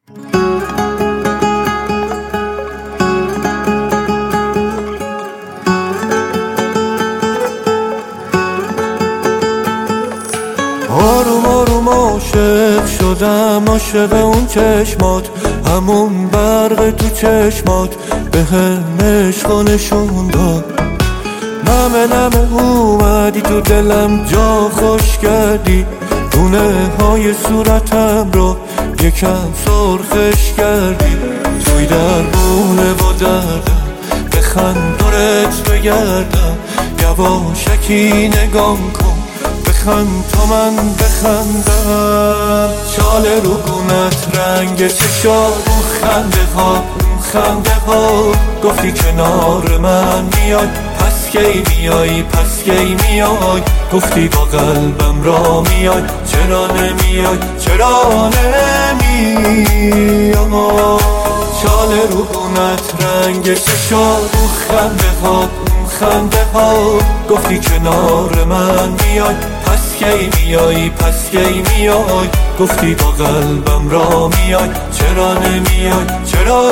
آروم آروم عاشق شدم، عاشق اون چشمات، همون برق تو چشمات به هم عشق نشون داد. نمه نمه اومدی تو دلم، جا خوش کردی، دونه های صورتم رو یکم سرخش کردی. توی دربونه و دردم بخند دورت بگردم، یواشکی نگام کن بخند تا من بخندم. چاله رو گونت رنگ چشات، اون خنده ها خنده ها، گفتی کنار من میای، پس کی میای پس کی میای، گفتی با قلبم را میای، چرا نمیای چرا نمیای. چاله رو گونت رنگ چشات، اون خنده ها خنده ها، گفتی کنار من میای، پس کی میای پس کی میای، گفتی با قلبم را میای، چرا نمیای چرا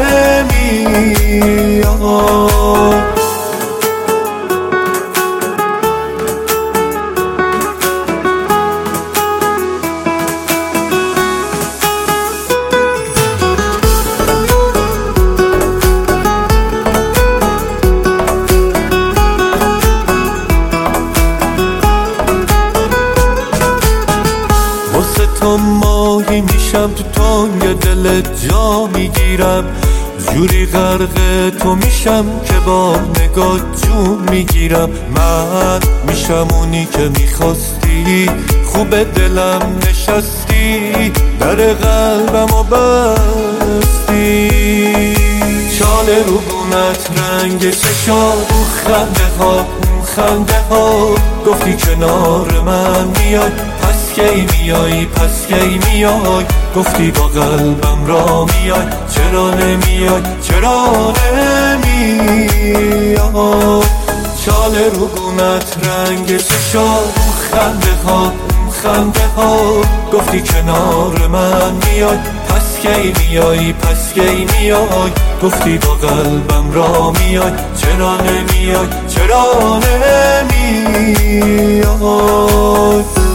نمیای. تو ماهی میشم تو تنگ دلت جا میگیرم، جوری غرق تو میشم که با نگاه جون میگیرم. من میشم اونی که میخواستی، خوب دلم نشستی، در قلبمو بستی. چاله رو گونت رنگ چشات، اون خنده ها خنده ها، گفتی کنار من میای، پس کی میای پس کی میای، گفتی با قلبم را میای، چرا نمیای چرا نمیای. چاله رو گونت رنگ چشات، خنده ها خنده ها، گفتی کنار من میای، پس کی میای پس کی میای، گفتی با قلبم را میای، چرا نمیای چرا نمیای.